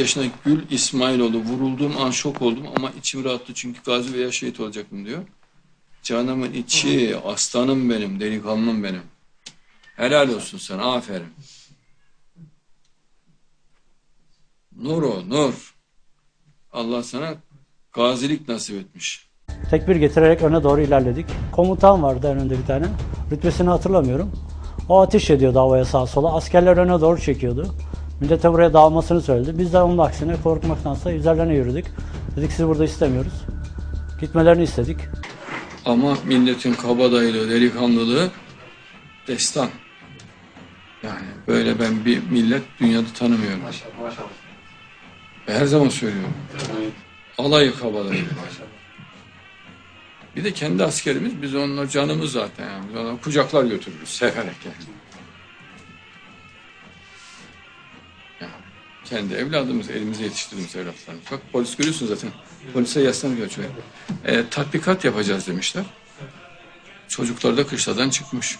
yaşındaki Gül İsmailoğlu, vurulduğum an şok oldum ama içim rahattı çünkü gazi veya şehit olacaktım diyor. Canımın içi, aslanım benim, delikanlım benim. Helal olsun sana, aferin. Nur o, nur. Allah sana gazilik nasip etmiş. Tekbir getirerek öne doğru ilerledik. Komutan vardı önünde bir tane. Rütbesini hatırlamıyorum. O ateş ediyordu havaya sağa sola. Askerler öne doğru çekiyordu. Millete buraya dağılmasını söyledi. Biz de onun aksine korkmaktansa üzerlerine yürüdük. Dedik sizi burada istemiyoruz. Gitmelerini istedik. Ama milletin kabadayılığı, delikanlılığı destan. Yani böyle ben bir millet dünyada tanımıyorum. Maşallah. Her zaman söylüyorum. Evet. Alayı kabadayı. Bir de kendi askerimiz, biz onunla canımız zaten yani. Biz onları kucaklar götürürüz, severek yani. Kendi evladımız, elimize yetiştirdiğimiz evlatlarımız. Bak polis görüyorsun zaten. Polise yaslanıyor çocuk. Tatbikat yapacağız demişler. Çocuklar da kışladan çıkmış.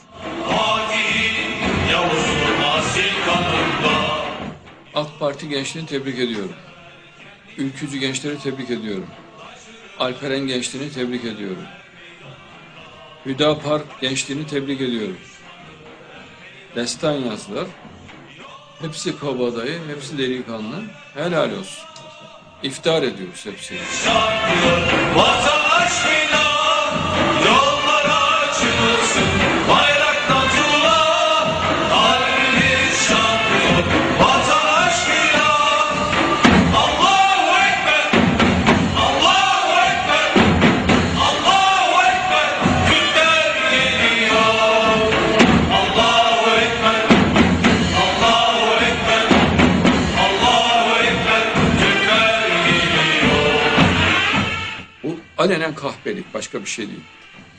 AK Parti gençliğini tebrik ediyorum. Ülkücü gençleri tebrik ediyorum. Alperen gençliğini tebrik ediyorum. Hüdapar gençliğini tebrik ediyorum. Destan yazdılar. Hepsi kabadayı, hepsi delikanlı. Helal olsun. İftihar ediyoruz hepsini. Vatan aşkına yollar açılsın. Bayraktan tuğla, kalbimiz şanlıyor. Vatan aşkına Allahu Ekber, Allahu Ekber, Allahu Ekber. Türkler geliyor. Allahu Ekber, Allahu Ekber, Allahu Ekber. Türkler geliyor. Bu alenen kahpelik, başka bir şey değil.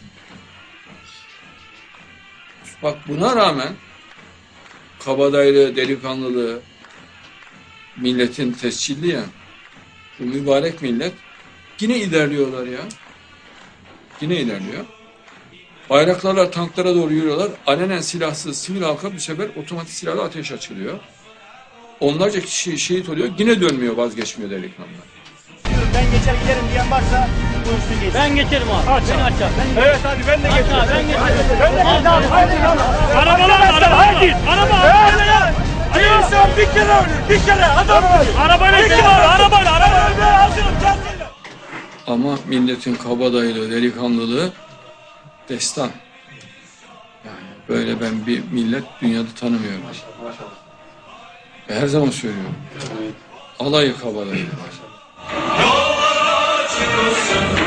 Bak buna rağmen kabadayılığı, delikanlılığı, milletin tescilli ya, bu mübarek millet yine ilerliyorlar ya. Yine ilerliyor. Bayraklarla tanklara doğru yürüyorlar. Alenen silahsız sivil halka bu sefer otomatik silahla ateş açılıyor. Onlarca kişi şehit oluyor. Yine dönmüyor, vazgeçmiyor delikanlılar. Ben geçer giderim diyen varsa buyursun geçsin. Ben geçerim abi. Beni aşağı. Evet hadi ben de geçerim. Ben geçerim. Ben de geçerim. Haydi. Arabalar haydi. Araba. Bir insan bir kere ölür. Bir kere adam ölür. Arabayla kim abi? Arabayla. Ben hazırım kendine. Ama milletin kabadayılığı, delikanlılığı destan. Yani böyle ben bir millet dünyada tanımıyorum. Maşallah. Her zaman söylüyorum. Evet. Alayı kabadayı. Yollar açılsın.